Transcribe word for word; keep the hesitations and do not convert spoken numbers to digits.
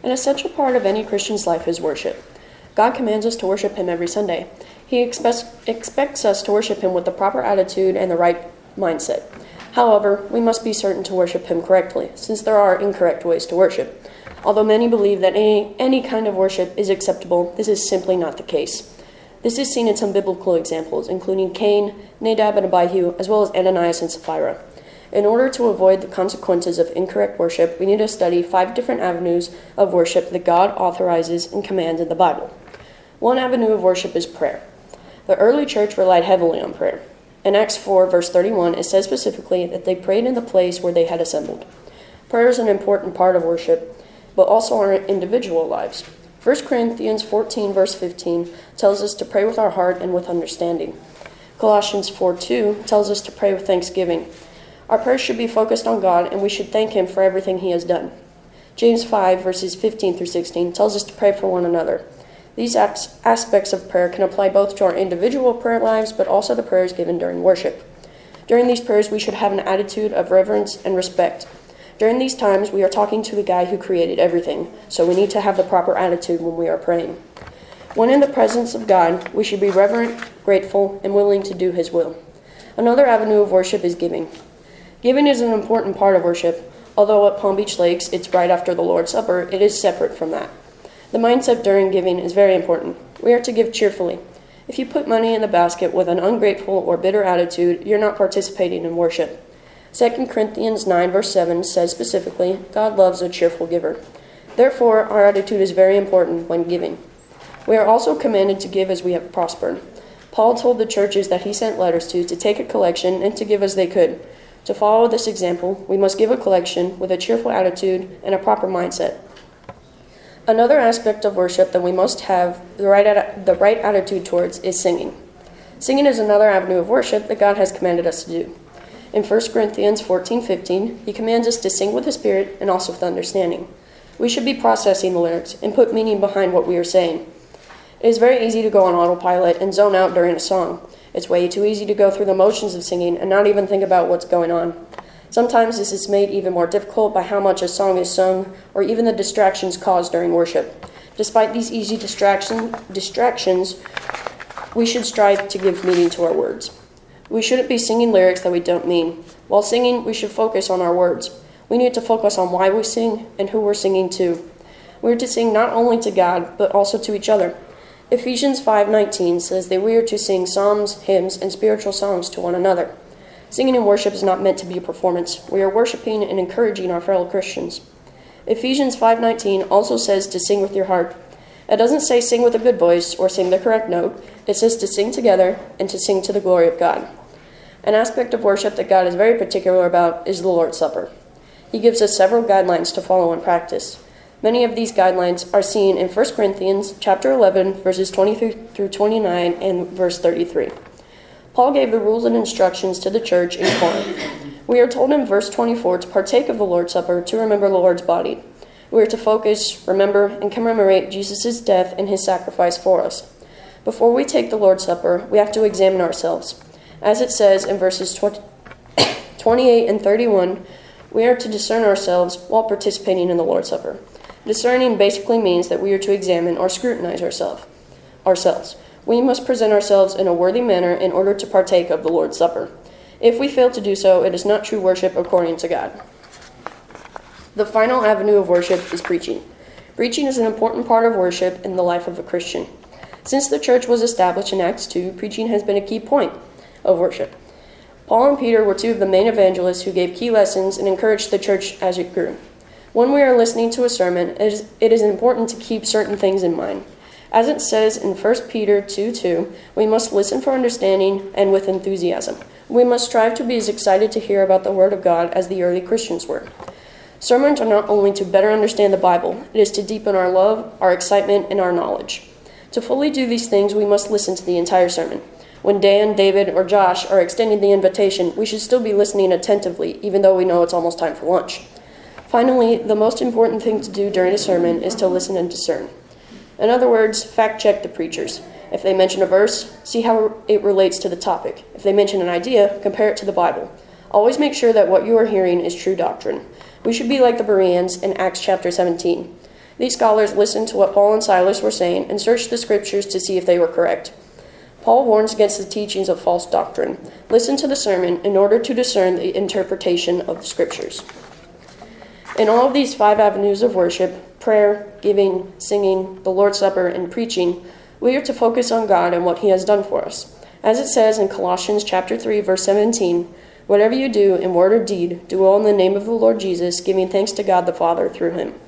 An essential part of any Christian's life is worship. God commands us to worship Him every Sunday. He expects, expects us to worship Him with the proper attitude and the right mindset. However, we must be certain to worship Him correctly, since there are incorrect ways to worship. Although many believe that any, any kind of worship is acceptable, this is simply not the case. This is seen in some biblical examples, including Cain, Nadab and Abihu, as well as Ananias and Sapphira. In order to avoid the consequences of incorrect worship, we need to study five different avenues of worship that God authorizes and commands in the Bible. One avenue of worship is prayer. The early church relied heavily on prayer. In Acts four, verse thirty-one, it says specifically that they prayed in the place where they had assembled. Prayer is an important part of worship, but also our individual lives. First Corinthians fourteen, verse fifteen, tells us to pray with our heart and with understanding. Colossians four two tells us to pray with thanksgiving. Our prayers should be focused on God, and we should thank Him for everything He has done. James five, verses fifteen through sixteen, tells us to pray for one another. These aspects of prayer can apply both to our individual prayer lives, but also the prayers given during worship. During these prayers, we should have an attitude of reverence and respect. During these times, we are talking to the guy who created everything, so we need to have the proper attitude when we are praying. When in the presence of God, we should be reverent, grateful, and willing to do His will. Another avenue of worship is giving. Giving is an important part of worship. Although at Palm Beach Lakes it's right after the Lord's Supper, it is separate from that. The mindset during giving is very important. We are to give cheerfully. If you put money in the basket with an ungrateful or bitter attitude, you're not participating in worship. Second Corinthians nine, verse seven says specifically, God loves a cheerful giver. Therefore, our attitude is very important when giving. We are also commanded to give as we have prospered. Paul told the churches that he sent letters to to take a collection and to give as they could. To follow this example, we must give a collection with a cheerful attitude and a proper mindset. Another aspect of worship that we must have the right, the right attitude towards is singing. Singing is another avenue of worship that God has commanded us to do. In First Corinthians fourteen fifteen, He commands us to sing with the Spirit and also with understanding. We should be processing the lyrics and put meaning behind what we are saying. It is very easy to go on autopilot and zone out during a song. It's way too easy to go through the motions of singing and not even think about what's going on. Sometimes this is made even more difficult by how much a song is sung or even the distractions caused during worship. Despite these easy distraction, distractions, we should strive to give meaning to our words. We shouldn't be singing lyrics that we don't mean. While singing, we should focus on our words. We need to focus on why we sing and who we're singing to. We're to sing not only to God, but also to each other. Ephesians five nineteen says that we are to sing psalms, hymns, and spiritual songs to one another. Singing in worship is not meant to be a performance. We are worshiping and encouraging our fellow Christians. Ephesians five nineteen also says to sing with your heart. It doesn't say sing with a good voice or sing the correct note. It says to sing together and to sing to the glory of God. An aspect of worship that God is very particular about is the Lord's Supper. He gives us several guidelines to follow and practice. Many of these guidelines are seen in First Corinthians chapter eleven, verses twenty through twenty-nine and verse thirty-three. Paul gave the rules and instructions to the church in Corinth. We are told in verse twenty-four to partake of the Lord's Supper to remember the Lord's body. We are to focus, remember, and commemorate Jesus' death and His sacrifice for us. Before we take the Lord's Supper, we have to examine ourselves. As it says in verses twenty-eight and thirty-one, we are to discern ourselves while participating in the Lord's Supper. Discerning basically means that we are to examine or scrutinize ourselves. ourselves. We must present ourselves in a worthy manner in order to partake of the Lord's Supper. If we fail to do so, it is not true worship according to God. The final avenue of worship is preaching. Preaching is an important part of worship in the life of a Christian. Since the church was established in Acts two, preaching has been a key point of worship. Paul and Peter were two of the main evangelists who gave key lessons and encouraged the church as it grew. When we are listening to a sermon, it is, it is important to keep certain things in mind. As it says in First Peter two two, we must listen for understanding and with enthusiasm. We must strive to be as excited to hear about the Word of God as the early Christians were. Sermons are not only to better understand the Bible, it is to deepen our love, our excitement, and our knowledge. To fully do these things, we must listen to the entire sermon. When Dan, David, or Josh are extending the invitation, we should still be listening attentively, even though we know it's almost time for lunch. Finally, the most important thing to do during a sermon is to listen and discern. In other words, fact-check the preachers. If they mention a verse, see how it relates to the topic. If they mention an idea, compare it to the Bible. Always make sure that what you are hearing is true doctrine. We should be like the Bereans in Acts chapter seventeen. These scholars listened to what Paul and Silas were saying and searched the scriptures to see if they were correct. Paul warns against the teachings of false doctrine. Listen to the sermon in order to discern the interpretation of the scriptures. In all of these five avenues of worship, prayer, giving, singing, the Lord's Supper, and preaching, we are to focus on God and what he has done for us. As it says in Colossians chapter three, verse seventeen, whatever you do in word or deed, do all in the name of the Lord Jesus, giving thanks to God the Father through him.